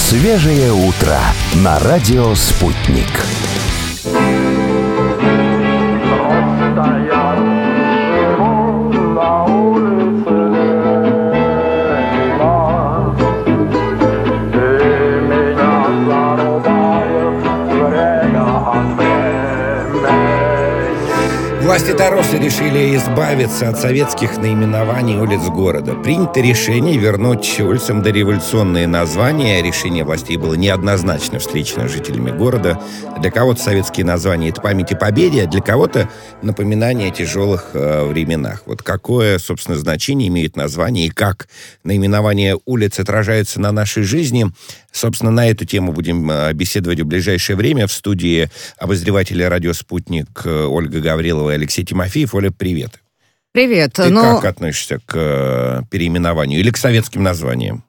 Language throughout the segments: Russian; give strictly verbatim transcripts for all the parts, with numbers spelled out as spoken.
Свежее утро на радио «Спутник». Власти Таросы решили избавиться от советских наименований улиц города. Принято решение вернуть улицам дореволюционные названия. Решение властей было неоднозначно встречено жителями города. Для кого-то советские названия — это память о победе, а для кого-то напоминание о тяжелых э, временах. Вот какое, собственно, значение имеет название и как наименование улиц отражается на нашей жизни. Собственно, на эту тему будем беседовать в ближайшее время. В студии обозреватели радио «Спутник» Ольга Гаврилова и Алексей Тимофеев. Оля, привет. Привет. Ты но... как относишься к переименованию или к советским названиям?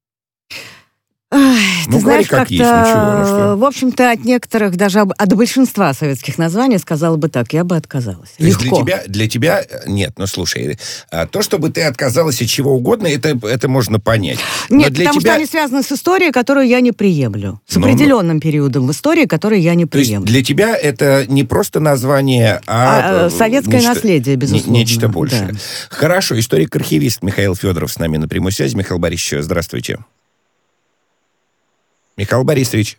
Ай, ну, ты говори, знаешь, как есть, ничего. Ну, что? В общем-то, от некоторых, даже от большинства советских названий, сказала бы так, я бы отказалась. То есть Легко. Для тебя, для тебя, нет, ну слушай, то, чтобы ты отказалась от чего угодно, это, это можно понять. Нет, Но для потому тебя... что они связаны с историей, которую я не приемлю. С Но, определенным но... периодом в истории, который я не приемлю. То есть для тебя это не просто название, а... а советское нечто, наследие, безусловно. Нечто большее. Да. Хорошо, историк-архивист Михаил Федоров с нами на прямой связи. Михаил Борисович, здравствуйте. Михаил Борисович.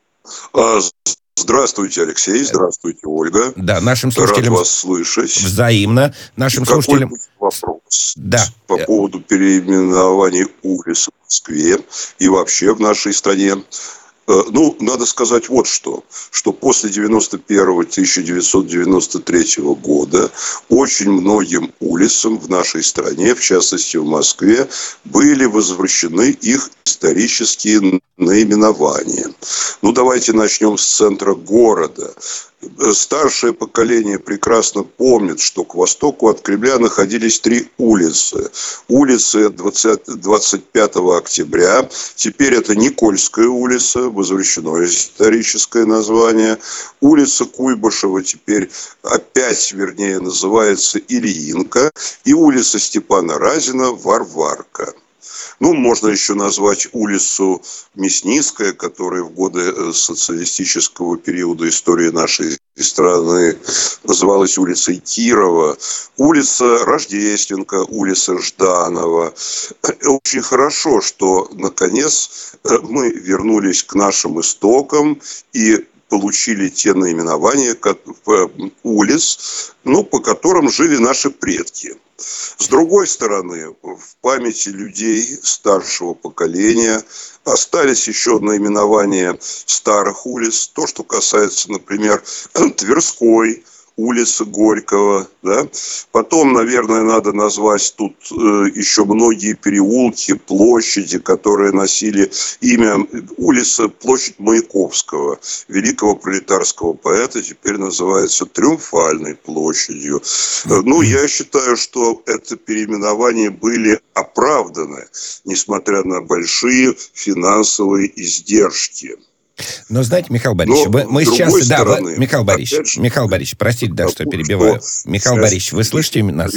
Здравствуйте, Алексей. Здравствуйте, Ольга. Да, нашим слушателям... Рад вас слышать. Взаимно. Нашим Какой слушателям... будет вопрос да. по поводу переименований улиц в Москве и вообще в нашей стране? Ну, надо сказать вот что, что после девяносто первого — тысяча девятьсот девяносто третьего года очень многим улицам в нашей стране, в частности в Москве, были возвращены их исторические наименования. Ну, давайте начнем с центра города. Старшее поколение прекрасно помнит, что к востоку от Кремля находились три улицы. Улица двадцать пятого октября, теперь это Никольская улица, возвращено историческое название. Улица Куйбышева теперь опять, вернее, называется Ильинка. И улица Степана Разина Варварка. Ну, можно еще назвать улицу Мясницкая, которая в годы социалистического периода истории нашей страны называлась улицей Кирова, улица Рождественка, улица Жданова. Очень хорошо, что, наконец, мы вернулись к нашим истокам и получили те наименования улиц, ну, по которым жили наши предки. С другой стороны, в памяти людей старшего поколения остались еще наименования старых улиц. То, что касается, например, Тверской улицы Горького, да. Потом, наверное, надо назвать тут э, еще многие переулки, площади, которые носили имя. Улица, площадь Маяковского, великого пролетарского поэта, теперь называется Триумфальной площадью. Э, ну, я считаю, что это переименования были оправданы, несмотря на большие финансовые издержки. Но знаете, Михаил Борисович, Но, мы сейчас... Стороны, да, Михаил Борисович, же, Михаил Борисович, простите, да, что перебиваю. Михаил Борисович, вы слышите нас?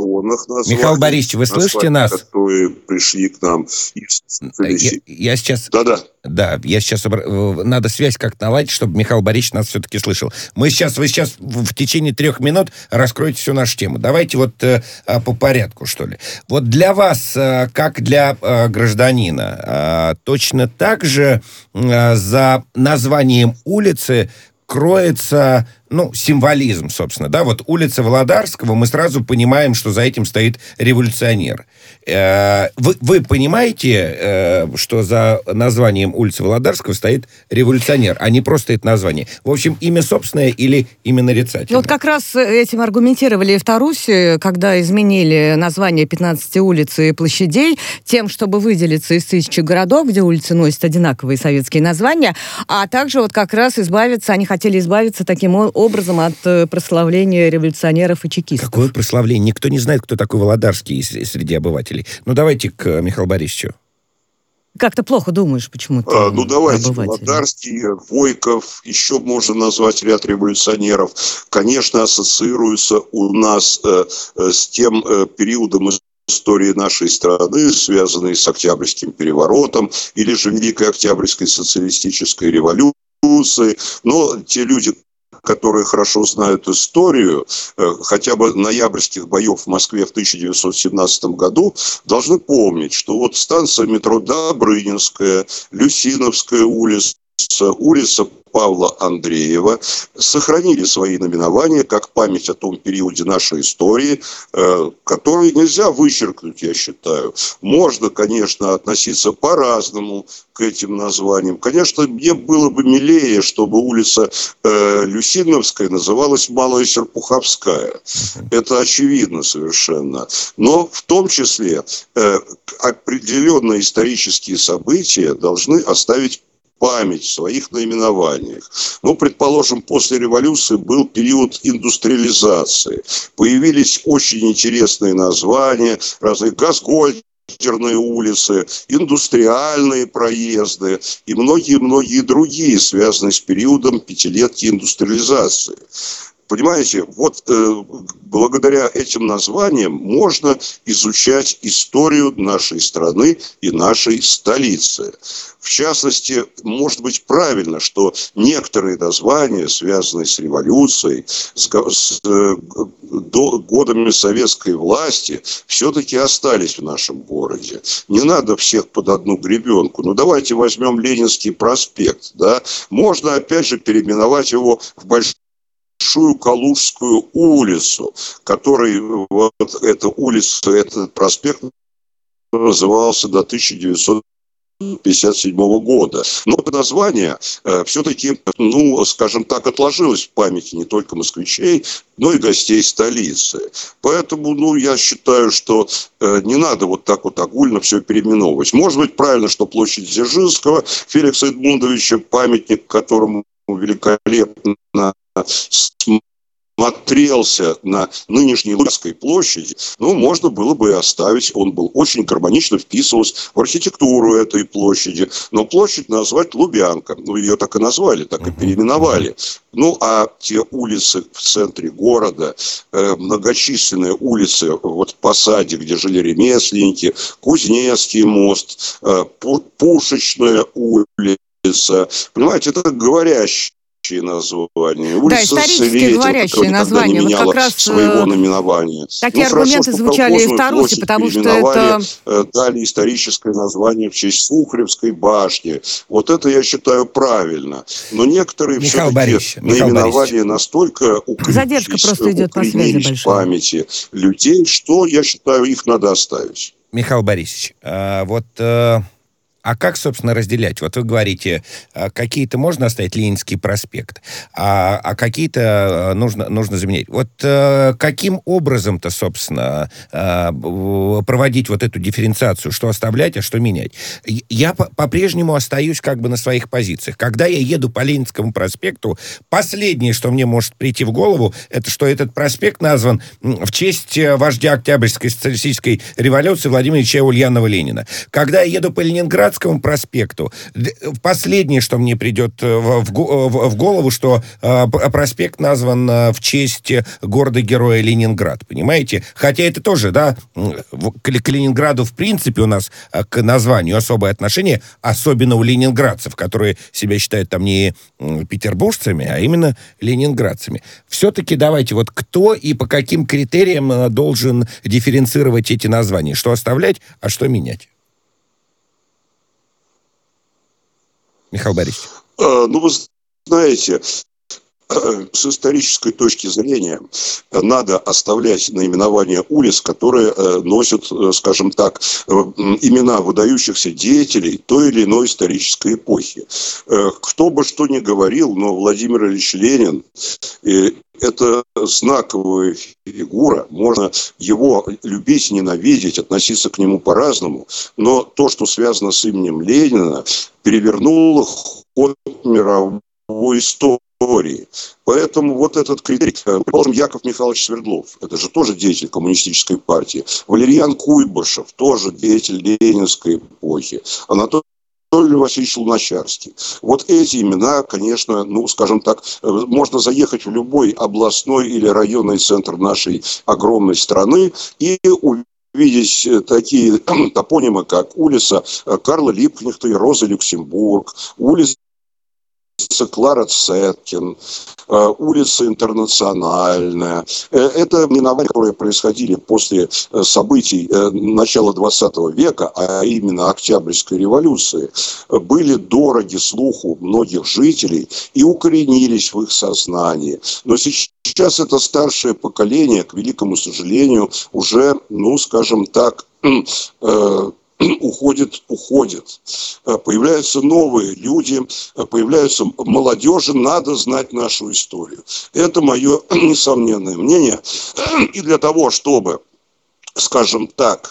Михаил Борисович, вы слышите нас? Которые пришли к нам из... Я, я сейчас... Да-да. Да, я сейчас... Надо связь как-то наладить, чтобы Михаил Борисович нас все-таки слышал. Мы сейчас... Вы сейчас в течение трех минут раскроете всю нашу тему. Давайте вот э, по порядку, что ли. Вот для вас, э, как для э, гражданина, э, точно так же э, за названием улицы кроется, ну, символизм, собственно, да, вот улица Володарского, мы сразу понимаем, что за этим стоит революционер. Вы, вы понимаете, что за названием улицы Володарского стоит революционер, а не просто это название? В общем, имя собственное или имя нарицательное? Ну, вот как раз этим аргументировали в Тарусе, когда изменили название пятнадцати улиц и площадей, тем, чтобы выделиться из тысячи городов, где улицы носят одинаковые советские названия, а также вот как раз избавиться, они хотели избавиться таким образом от прославления революционеров и чекистов. Какое прославление? Никто не знает, кто такой Володарский среди обывателей. Ну, давайте к Михаилу Борисовичу. Как-то плохо думаешь почему-то. А, ну, давайте. Володарский, Войков, еще можно назвать ряд революционеров. Конечно, ассоциируются у нас э, с тем э, периодом истории нашей страны, связанные с Октябрьским переворотом или же Великой Октябрьской социалистической революцией. Но те люди, которые хорошо знают историю, хотя бы ноябрьских боев в Москве в тысяча девятьсот семнадцатом году, должны помнить, что вот станция метро Добрынинская, Люсиновская улица, улица Павла Андреева сохранили свои наименования как память о том периоде нашей истории, который нельзя вычеркнуть, я считаю. Можно, конечно, относиться по-разному к этим названиям. Конечно, мне было бы милее, чтобы улица э, Люсиновская называлась Малая Серпуховская. Это очевидно совершенно. Но в том числе э, определенные исторические события должны оставить память в своих наименованиях. Ну, предположим, после революции был период индустриализации. Появились очень интересные названия, разные газгольдерные улицы, индустриальные проезды и многие-многие другие, связанные с периодом пятилетки индустриализации. Понимаете, вот э, благодаря этим названиям можно изучать историю нашей страны и нашей столицы. В частности, может быть правильно, что некоторые названия, связанные с революцией, с, с э, до, годами советской власти, все-таки остались в нашем городе. Не надо всех под одну гребенку. Ну, давайте возьмем Ленинский проспект. Да? Можно, опять же, переименовать его в Большой Большую Калужскую улицу, который вот эта улица, этот проспект назывался до тысяча девятьсот пятьдесят седьмого года. Но это название э, все-таки, ну, скажем так, отложилось в памяти не только москвичей, но и гостей столицы. Поэтому, ну, я считаю, что э, не надо вот так вот огульно все переименовывать. Может быть, правильно, что площадь Дзержинского, Феликса Эдмундовича, памятник которому великолепно смотрелся на нынешней Лубянской площади, ну, можно было бы и оставить. Он был очень гармонично вписывался в архитектуру этой площади. Но площадь назвать Лубянка. Ну, ее так и назвали, так и переименовали. Ну, а те улицы в центре города, э, многочисленные улицы, вот в Посаде, где жили ремесленники, Кузнецкий мост, э, Пушечная улица. Понимаете, это говорящие названия. Улица да, исторические Сретенка, говорящие названия. Не вот как раз своего наименования. Такие ну, аргументы хорошо, звучали и в Тарусе, потому что это... Дали историческое название в честь Сухаревской башни. Вот это я считаю правильно. Но некоторые Михаил все-таки Борисович, наименования Борисович. настолько укрепились, Задержка просто идет по связи в памяти людей, что, я считаю, их надо оставить. Михаил Борисович, а, вот... А как, собственно, разделять? Вот вы говорите, какие-то можно оставить Ленинский проспект, а, а какие-то нужно, нужно заменять. Вот каким образом-то, собственно, проводить вот эту дифференциацию, что оставлять, а что менять? Я по-прежнему остаюсь как бы на своих позициях. Когда я еду по Ленинскому проспекту, последнее, что мне может прийти в голову, это что этот проспект назван в честь вождя Октябрьской социалистической революции Владимира Ильича Ульянова-Ленина. Когда я еду по Ленинградскому проспекту, последнее, что мне придет в, в, в голову, что э, проспект назван в честь города-героя Ленинград, понимаете? Хотя это тоже, да, к, к Ленинграду в принципе у нас к названию особое отношение, особенно у ленинградцев, которые себя считают там не петербуржцами, а именно ленинградцами. Все-таки давайте, вот кто и по каким критериям должен дифференцировать эти названия? Что оставлять, а что менять? Михаил Борисович. Ну, вы знаете, с исторической точки зрения надо оставлять наименования улиц, которые носят, скажем так, имена выдающихся деятелей той или иной исторической эпохи. Кто бы что ни говорил, но Владимир Ильич Ленин – это знаковая фигура. Можно его любить, ненавидеть, относиться к нему по-разному. Но то, что связано с именем Ленина, перевернуло ход мировой истории. Поэтому вот этот критерий, предположим, Яков Михайлович Свердлов, это же тоже деятель коммунистической партии. Валерьян Куйбышев, тоже деятель ленинской эпохи. Анатолий Васильевич Луначарский. Вот эти имена, конечно, ну, скажем так, можно заехать в любой областной или районный центр нашей огромной страны и увидеть видеть такие топонимы, как улица Карла Липкнехта и Розы Люксембург, улица Клара Цеткин, улица Интернациональная. Это именования, которые происходили после событий начала двадцатого века, а именно Октябрьской революции, были дороги слуху многих жителей и укоренились в их сознании. Но сейчас это старшее поколение, к великому сожалению, уже, ну, скажем так, уходит, уходит. Появляются новые люди, появляются молодежи, надо знать нашу историю. Это мое несомненное мнение. И для того, чтобы, скажем так,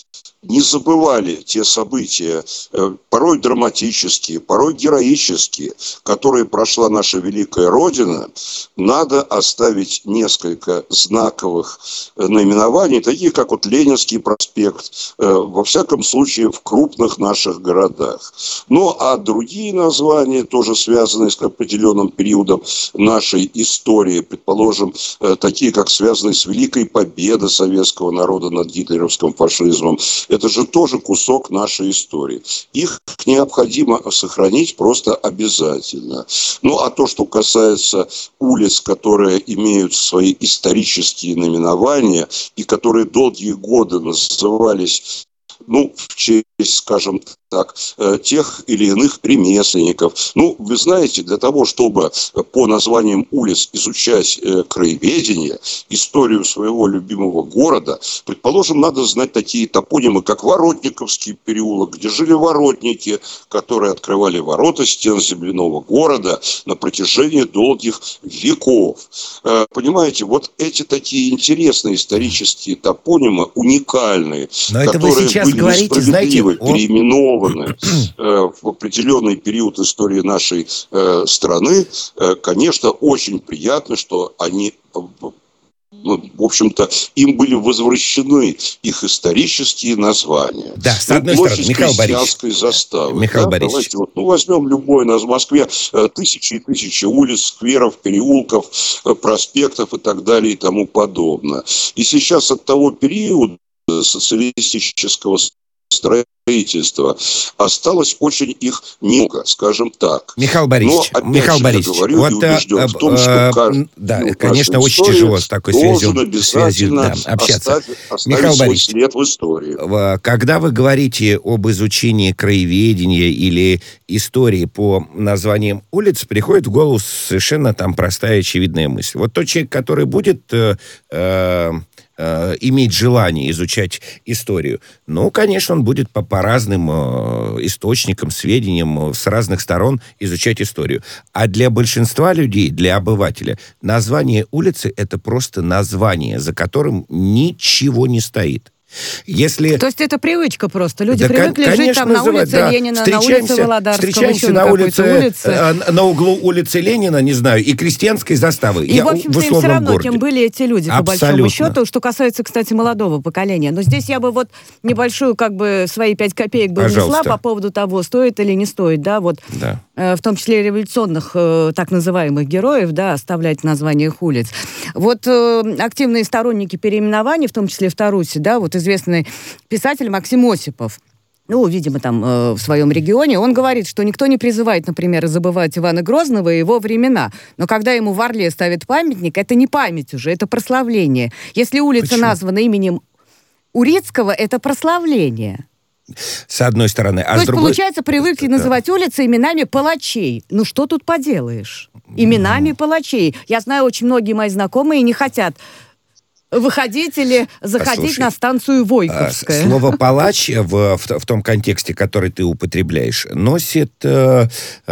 не забывали те события, порой драматические, порой героические, которые прошла наша великая Родина, надо оставить несколько знаковых наименований, таких как вот Ленинский проспект, во всяком случае в крупных наших городах. Ну, а другие названия, тоже связанные с определенным периодом нашей истории, предположим, такие как связанные с Великой Победой советского народа над гитлеровским фашизмом, это же тоже кусок нашей истории. Их необходимо сохранить просто обязательно. Ну, а то, что касается улиц, которые имеют свои исторические наименования и которые долгие годы назывались, ну, в честь, скажем так, тех или иных ремесленников. Ну, вы знаете, для того, чтобы по названиям улиц изучать краеведение, историю своего любимого города, предположим, надо знать такие топонимы, как Воротниковский переулок, где жили воротники, которые открывали ворота стен земляного города на протяжении долгих веков. Понимаете, вот эти такие интересные исторические топонимы, уникальные, но это которые вы сейчас были говорите, знаете, переименованы э, в определенный период истории нашей э, страны, э, конечно, очень приятно, что они, э, ну, в общем-то, им были возвращены их исторические названия. Да, с одной ну, стороны, Михаил Борисович. заставы. Михаил да? Борисович. Давайте вот, ну, возьмем любой, в Москве э, тысячи и тысячи улиц, скверов, переулков, э, проспектов и так далее и тому подобное. И сейчас от того периода социалистического строительства осталось очень их много, скажем так. Михаил Борисович, Но, Михаил же, Борисович, говорю, вот, убежден в том, что каждый, да, ну, конечно, очень тяжело с такой связью, связью да, общаться. Оставить, оставить Михаил свой Борисович, след в истории. Когда вы говорите об изучении краеведения или истории по названиям улиц, приходит в голову совершенно там простая очевидная мысль. Вот тот человек, который будет э, э, иметь желание изучать историю, ну, конечно, он будет по, по разным э, источникам, сведениям, э, с разных сторон изучать историю. А для большинства людей, для обывателя, название улицы — это просто название, за которым ничего не стоит. Если... То есть это привычка просто. Люди да, привыкли конечно, жить там на улице да. Ленина, на улице Володарского, встречаемся еще на, на улице, улице. на углу улицы Ленина, не знаю, и Крестьянской заставы. И, Я в общем-то, в им все равно, городе. кем были эти люди, по Абсолютно. большому счету, что касается, кстати, молодого поколения. Но здесь я бы вот небольшую, как бы, свои пять копеек бы внесла по поводу того, стоит или не стоит, да, вот, да. э, в том числе революционных, э, так называемых героев, да, оставлять в названиях улиц. Вот э, активные сторонники переименований, в том числе в Тарусе, да, вот известный писатель Максим Осипов, ну, видимо, там э, в своем регионе, он говорит, что никто не призывает, например, забывать Ивана Грозного и его времена. Но когда ему в Орле ставят памятник, это не память уже, это прославление. Если улица Почему? названа именем Урицкого, это прославление. С одной стороны. А То с есть, другой... получается, привыкли да. называть улицы именами палачей. Ну, что тут поделаешь? Именами палачей. Я знаю, очень многие мои знакомые не хотят выходить или заходить Послушай, на станцию Войковская. Слово «палач» в, в, в том контексте, который ты употребляешь, носит э,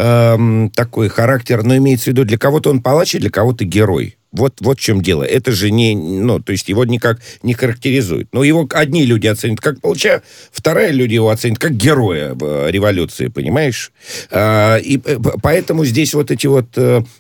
э, такой характер, но имеется в виду, для кого-то он палач, а для кого-то герой. Вот, вот в чем дело. Это же не... Ну, то есть его никак не характеризует. Но его одни люди оценят как палача, вторые люди его оценят как героя революции, понимаешь? А, и поэтому здесь вот эти вот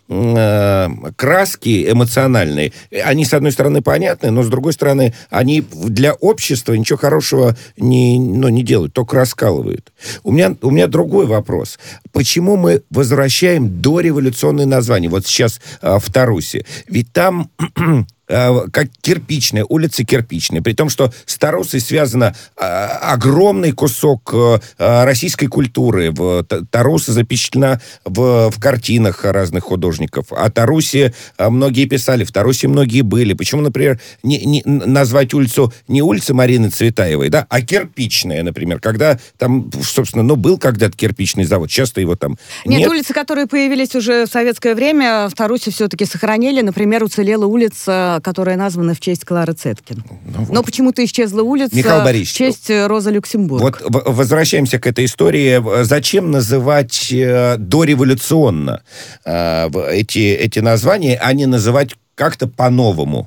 а, краски эмоциональные, они, с одной стороны, понятны, но, с другой стороны, они для общества ничего хорошего не, ну, не делают, только раскалывают. У меня, у меня другой вопрос. Почему мы возвращаем дореволюционные названия? Вот сейчас а, в Тарусе. Ведь там как кирпичная, улица кирпичная. При том, что с Тарусой связано огромный кусок российской культуры. Таруса запечатлена в, в картинах разных художников. О Тарусе многие писали, в Тарусе многие были. Почему, например, не, не, назвать улицу не улица Марины Цветаевой, да, а кирпичная, например, когда там, собственно, ну, был когда-то кирпичный завод, часто его там нет. Нет, улицы, которые появились уже в советское время, в Тарусе все-таки сохранили. Например, уцелела улица, которая названа в честь Клары Цеткин. Ну, вот. Но почему-то исчезла улица в честь Розы Люксембург. Вот возвращаемся к этой истории. Зачем называть э, дореволюционно э, эти, эти названия, а не называть как-то по-новому?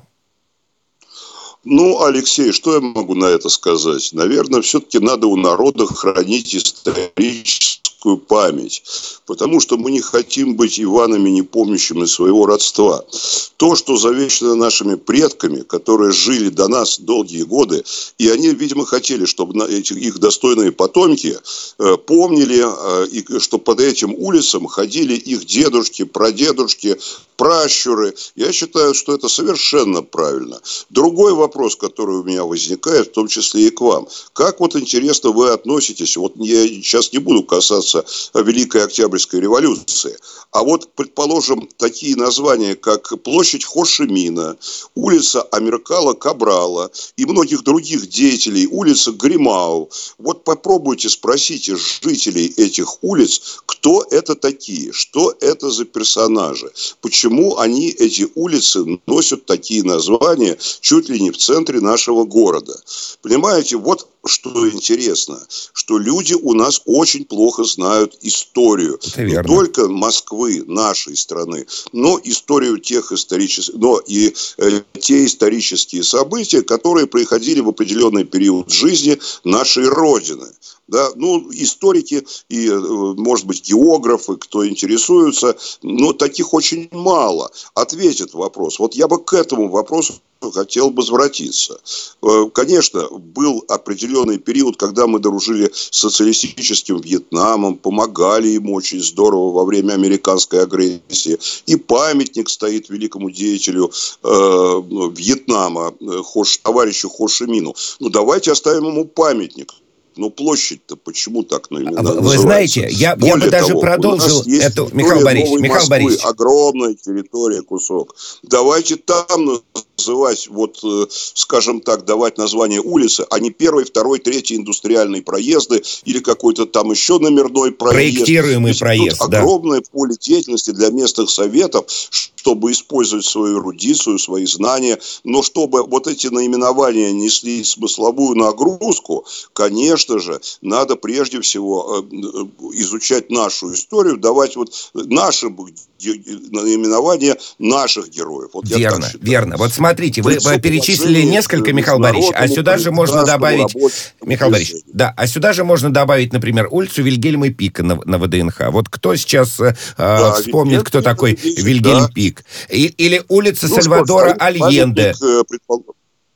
Ну, Алексей, что я могу на это сказать? Наверное, все-таки надо у народа хранить историческую память, потому что мы не хотим быть Иванами, не помнящими своего родства. То, что завещано нашими предками, которые жили до нас долгие годы, и они, видимо, хотели, чтобы эти, их достойные потомки э, помнили, э, и, что под этим улицам ходили их дедушки, прадедушки, пращуры. Я считаю, что это совершенно правильно. Другой вопрос, который у меня возникает, в том числе и к вам. Как вот интересно вы относитесь, вот я сейчас не буду касаться Великой Октябрьской революции, а вот, предположим, такие названия, как площадь Хошимина, улица Амиркала Кабрала и многих других деятелей, улица Гримау. Вот попробуйте спросите жителей этих улиц, кто это такие, что это за персонажи, почему они, эти улицы, носят такие названия чуть ли не в центре нашего города. Понимаете, вот что интересно, что люди у нас очень плохо знают историю. Не только Москвы, нашей страны, но историю тех исторических, но и э, те исторические события, которые происходили в определенный период жизни нашей Родины. Да, ну, историки и, может быть, географы, кто интересуется, но таких очень мало, ответят вопрос. Вот я бы к этому вопросу хотел бы возвратиться. Конечно, был определенный период, когда мы дружили с социалистическим Вьетнамом, помогали ему очень здорово во время американской агрессии. И памятник стоит великому деятелю э, Вьетнама, Хош, товарищу Хо Ши Мину. Ну, давайте оставим ему памятник. Но площадь-то почему так называется? Вы знаете, я, я бы даже того, продолжил эту... Михаил Борисович, Михаил Борисович. Огромная территория, кусок. Давайте там называть, вот, скажем так, давать название улицы, а не первый, второй, третий индустриальные проезды или какой-то там еще номерной проезд. Проектируемый проезд, да. Огромное поле деятельности для местных советов, чтобы использовать свою эрудицию, свои знания, но чтобы вот эти наименования несли смысловую нагрузку, конечно же, надо прежде всего изучать нашу историю, давать вот наши наименования наших героев. Вот верно, верно. Вот смотрите, вы, вы перечислили несколько, Михаил Борисович, а сюда же можно добавить... Михаил Борисович, да, а сюда же можно добавить, например, улицу Вильгельма Пика на, на ВДНХ. Вот кто сейчас э, да, вспомнит, кто такой Пик, Вильгельм да. Пик? И, или улица ну, Сальвадора что, Альенде. Предпол...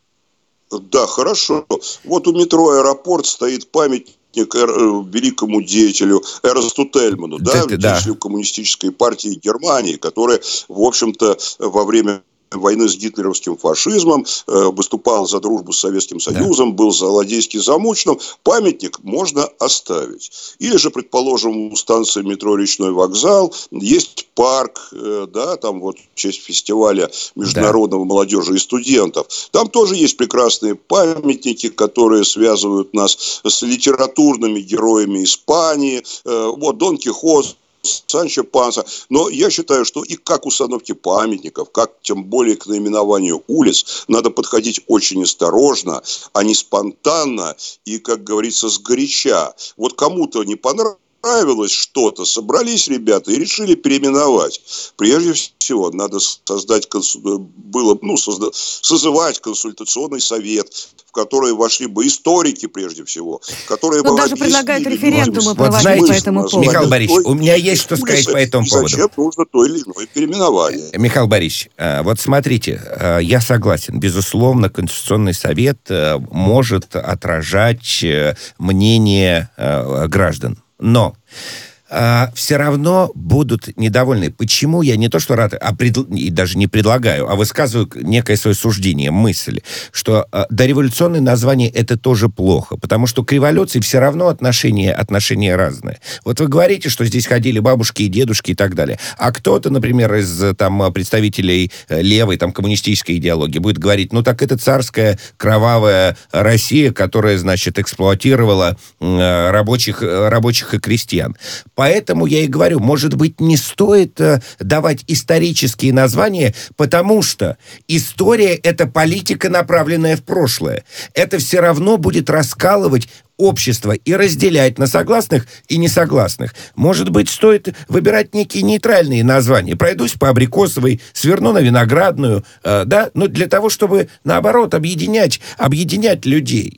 Да, хорошо. Вот у метро «Аэропорт» стоит памятник великому деятелю Эрнсту Тельману, да, да, деятелю коммунистической партии Германии, который, в общем-то, во время войны с гитлеровским фашизмом, э, выступал за дружбу с Советским Союзом, да. был злодейски замученным. Памятник можно оставить. Или же, предположим, у станции метро «Речной вокзал» есть парк, э, да, там вот в честь фестиваля международного да. молодежи и студентов. Там тоже есть прекрасные памятники, которые связывают нас с литературными героями Испании. Э, вот Дон Кихот, Санчо Панса. Но я считаю, что и как установке памятников, как тем более к наименованию улиц, надо подходить очень осторожно, а не спонтанно и, как говорится, сгоряча. Вот кому-то не понравилось, Нравилось что-то, собрались ребята и решили переименовать. Прежде всего, надо создать, было, ну, созда... созывать консультационный совет, в который вошли бы историки, прежде всего, которые бы даже предлагают референдумы проводить вот, по этому поводу. Михаил Борисович, у меня есть что сказать по этому поводу. Зачем нужно то или иное переименование? Михаил Борисович, вот смотрите, я согласен, безусловно, Конституционный совет может отражать мнение граждан. Но а, все равно будут недовольны. Почему я не то что рад, а пред, и даже не предлагаю, а высказываю некое свое суждение, мысль, что а, дореволюционные названия это тоже плохо, потому что к революции все равно отношения, отношения разные. Вот вы говорите, что здесь ходили бабушки и дедушки и так далее, а кто-то, например, из там, представителей левой, там, коммунистической идеологии будет говорить, ну так это царская кровавая Россия, которая, значит, эксплуатировала э, рабочих, рабочих и крестьян. Поэтому я и говорю, может быть, не стоит э, давать исторические названия, потому что история — это политика, направленная в прошлое. Это все равно будет раскалывать общество и разделять на согласных и несогласных. Может быть, стоит выбирать некие нейтральные названия. Пройдусь по Абрикосовой, сверну на Виноградную, э, да, но для того, чтобы, наоборот, объединять, объединять людей.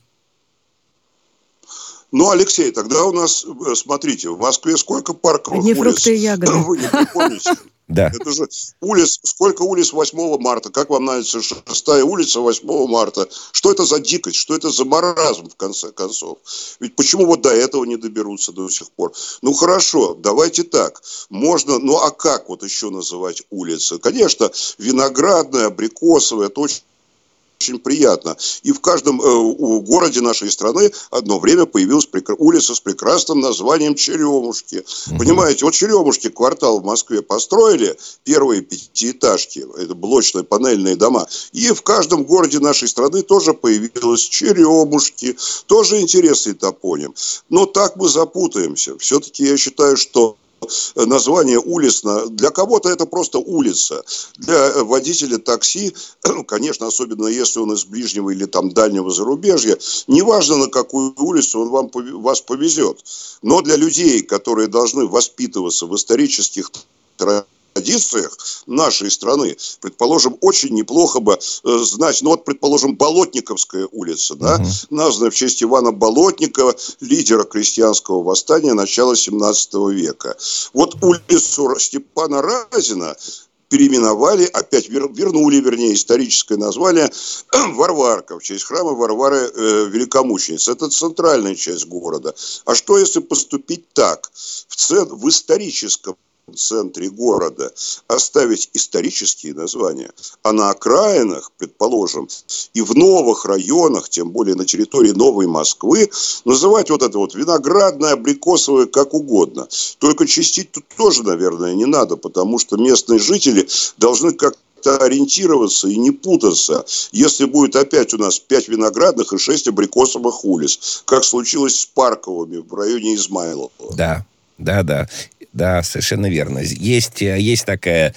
Ну, Алексей, тогда у нас, смотрите, в Москве сколько парковых Одни улиц? Фрукты и ягоды. Вы не припомните? Да. Это же улиц, сколько улиц восьмого марта? Как вам нравится шестая улица восьмого марта? Что это за дикость? Что это за маразм, в конце концов? Ведь почему вот до этого не доберутся до сих пор? Ну, хорошо, давайте так. Можно, ну, а как вот еще называть улицы? Конечно, Виноградная, Абрикосовая, это очень... очень приятно. И в каждом э, городе нашей страны одно время появилась прекра... улица с прекрасным названием Черемушки. Uh-huh. Понимаете, вот Черемушки квартал в Москве построили, первые пятиэтажки, это блочные панельные дома, и в каждом городе нашей страны тоже появилась Черемушки. Тоже интересный топоним. Но так мы запутаемся. Все-таки я считаю, что название улиц, для кого-то это просто улица. Для водителя такси, конечно, особенно если он из ближнего или там дальнего зарубежья, неважно, на какую улицу он вам, вас повезет. Но для людей, которые должны воспитываться в исторических традициях, традициях нашей страны, предположим, очень неплохо бы э, знать, ну вот, предположим, Болотниковская улица, да, uh-huh. названная в честь Ивана Болотникова, лидера крестьянского восстания начала семнадцатого века. Вот улицу Степана Разина переименовали, опять вер, вернули, вернее, историческое название Варварка, в честь храма Варвары э, Великомученицы. Это центральная часть города. А что, если поступить так? В, цен, в историческом в центре города оставить исторические названия, а на окраинах, предположим, и в новых районах, тем более на территории Новой Москвы, называть вот это вот Виноградное, Абрикосовое, как угодно. Только чистить тут тоже, наверное, не надо, потому что местные жители должны как-то ориентироваться и не путаться, если будет опять у нас пять виноградных и шесть абрикосовых улиц, как случилось с Парковыми в районе Измайлова. Да, да, да. Да, совершенно верно. Есть, есть такая,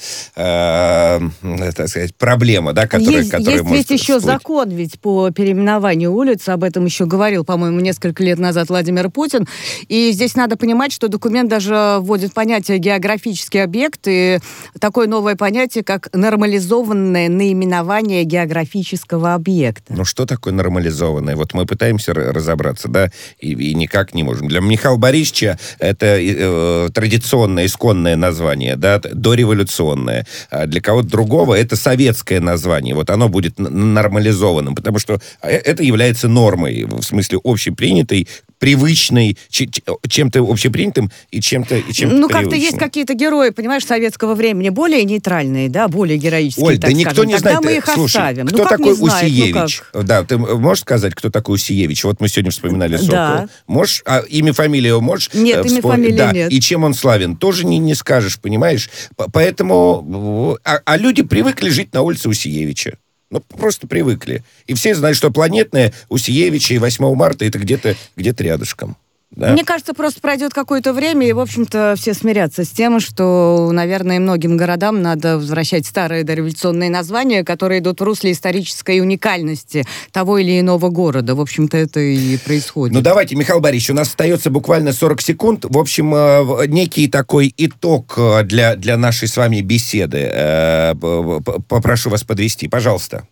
э, так сказать, проблема, да, которая, есть, которая есть может ведь еще всплыть. закон ведь по переименованию улиц, об этом еще говорил, по-моему, несколько лет назад Владимир Путин. И здесь надо понимать, что документ даже вводит понятие географический объект и такое новое понятие, как нормализованное наименование географического объекта. Ну, что такое нормализованное? Вот мы пытаемся разобраться, да, и, и никак не можем. Для Михаила Борисовича это э, традиционное, исконное название, да, дореволюционное. А для кого-то другого это советское название. Вот оно будет нормализованным, потому что это является нормой, в смысле общепринятой, привычной, чем-то общепринятым и чем-то, и чем-то ну, привычным. как-то есть какие-то герои, понимаешь, советского времени, более нейтральные, да, более героические, Оль, так да никто скажем. не Тогда знает. мы их Слушай, оставим. кто ну, как такой не знает, Усиевич? Ну, да, ты можешь сказать, кто такой Усиевич? Вот мы сегодня вспоминали Сокола. Да. Можешь? А имя, фамилию можешь? Нет, э, имя, вспом... фамилии да. нет. И чем он славен? Тоже не, не скажешь, понимаешь? Поэтому... А, а люди привыкли жить на улице Усиевича. Ну, просто привыкли. И все знают, что планетная Усиевича и восьмого марта это где-то, где-то рядышком. Да? Мне кажется, просто пройдет какое-то время, и, в общем-то, все смирятся с тем, что, наверное, многим городам надо возвращать старые дореволюционные названия, которые идут в русле исторической уникальности того или иного города. В общем-то, это и происходит. Ну, давайте, Михаил Борисович, у нас остается буквально сорок секунд. В общем, некий такой итог для, для нашей с вами беседы. Попрошу вас подвести, пожалуйста.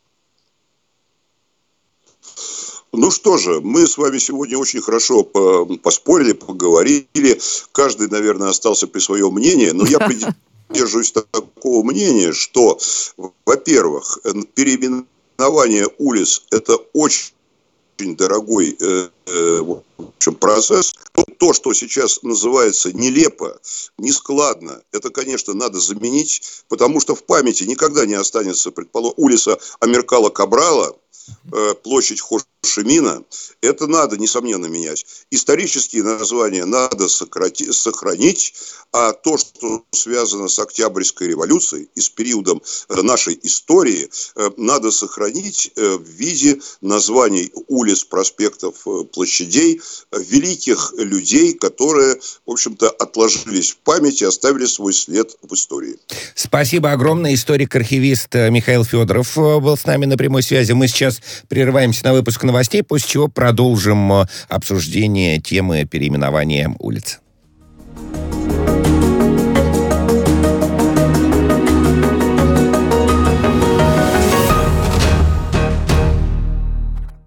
Ну что же, мы с вами сегодня очень хорошо поспорили, поговорили. Каждый, наверное, остался при своем мнении. Но я придерживаюсь такого мнения, что, во-первых, переименование улиц – это очень дорогой э, э, в общем, процесс. то, что сейчас называется нелепо, нескладно, это, конечно, надо заменить, потому что в памяти никогда не останется, предположим, улица Амиркала Кабрала, площадь Хошимина. Это надо, несомненно, менять. Исторические названия надо сократи, сохранить, а то, что связано с Октябрьской революцией и с периодом нашей истории, надо сохранить в виде названий улиц, проспектов, площадей великих людей, которые, в общем-то, отложились в памяти, оставили свой след в истории. Спасибо огромное. Историк-архивист Михаил Федоров был с нами на прямой связи. Мы сейчас прерываемся на выпуск новостей, после чего продолжим обсуждение темы переименования улиц.